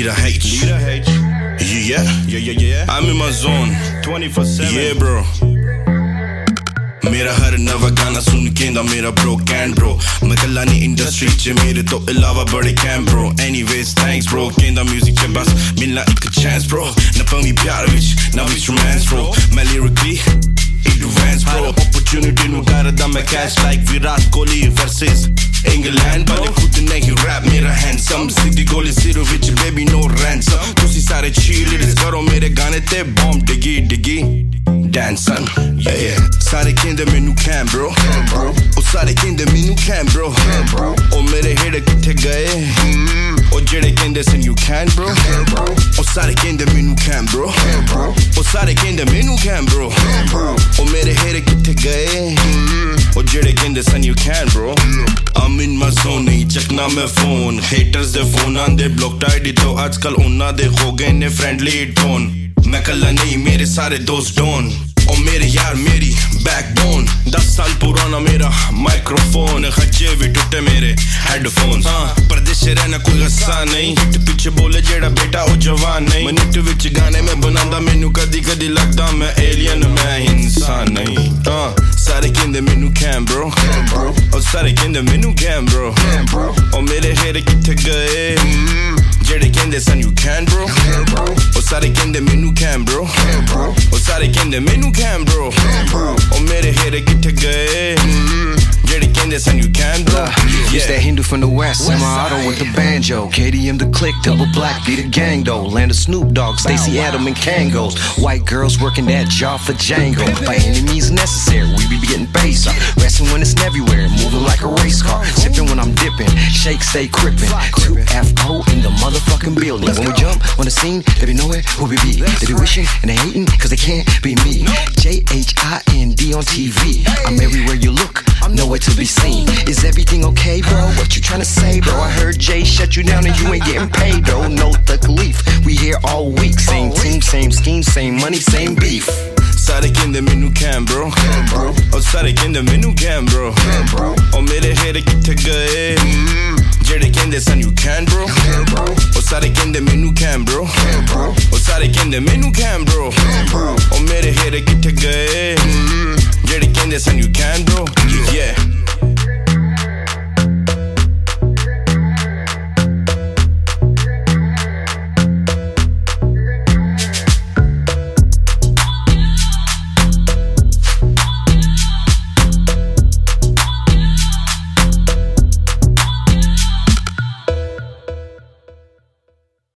Leader H. Yeah. I'm in my zone 24/7. Yeah, bro. मेरा हर नवा गाना सुन केंदा मेरा bro can bro मैं कल्ला नहीं इंडस्ट्री च मेरे तो इलावा बड़े कैम bro anyways thanks bro केंदा म्यूजिक च बस मिलना एक chance bro ना पमी प्यार विच ना विच romance bro मैं lyrically advanced bro opportunity nu करदा मैं cash like Virat Kohli versus England but खुद नहीं rap मेरा handsome city गोली सिरो विच baby no ransom तुसी सारे cheerleaders करो मेरे गाने ते bomb diggy dancing yeah सारे केंदे मेनू कैम bro ओ सारे केंदे मेनू कैम bro ओ मेरे हेड किथे गए ओ जेड़े केंदे सन you can bro ओ सारे केंदे मेनू कैम bro ओ सारे केंदे मेनू कैम bro ओ मेरे हेड किथे गए ओ जेड़े केंदे सन you can bro I'm in my zone नहीं चकना मैं फोन haters दे फोन आंदे blocked ID तो आजकल उन्ना दे हो गए ने friendly tone मैं कल्ला नहीं मेरे सारे दोस्त डोन ओ मेरे यार मेरी बैकबोन 10 साल पुराना मेरा माइक्रोफोन खच्चे भी टूटे मेरे हेडफोन्स परदेश रहना कोई गस्सा नहीं पीछे बोले जेड़ा बेटा ओ जवान नहीं मिनट विच गाने में बनांदा मेनू कदी कदी लगदा मैं एलियन मैं इंसान नहीं सारे केंदे मेनू कैम bro ओ सारे केंदे मेनू कैम bro ओ मेरे हेरे किथे गए जेड़े केंदे सन you can bro ओ सारे केंदे मेनू कैम bro ओ सारे केंदे मेनू कैम bro ओ मेरे हेरे किथे गए जेड़े केंदे सन you can bro It's that Hindu from the west, semi-auto with the banjo. KDM the click, double black, be the gang though. Land of Snoop Dogg, Stacey Adam and Kangos. White girls working that job for Django. By any means necessary, we be getting pace. Resting when it's everywhere, moving like a race car. Sipping when I'm dipping, shake stay crippin'. 2FO in the motherfucking building. When we jump on the scene, they be nowhere who we be. They be wishing and they hating, cause they can't be me. JHIND on TV. I'm everywhere you look, nowhere to be seen. Is everything okay, bro? What you tryna say, bro? I heard Jay shut you down and you ain't getting paid, bro. No taklif, we here all week. Same team, same scheme, same money, same beef. सारे केंदे मेनू cam bro ओ सारे केंदे मेनू cam bro ओ मेरे हेरे किथे गए जेड़े केंदे सन you can bro ओ सारे केंदे मेनू cam bro ओ सारे केंदे मेनू cam bro ओ मेरे हेरे किथे गए जेड़े केंदे सन you can bro yeah